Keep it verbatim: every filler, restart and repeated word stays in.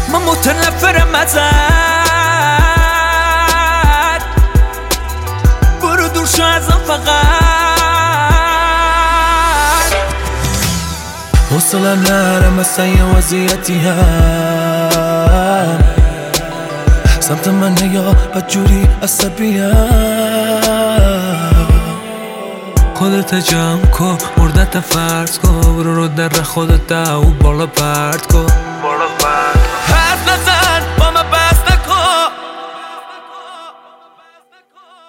من متنفرم ازت، برو دور شو ازم فقط. حوصلم نره مثلا یه وضعیتی هم سمت من نیا بدجوری عصبیم. خودت جمع کن مردت فرض کن، برو رو در خودت دو بالا پرد کن.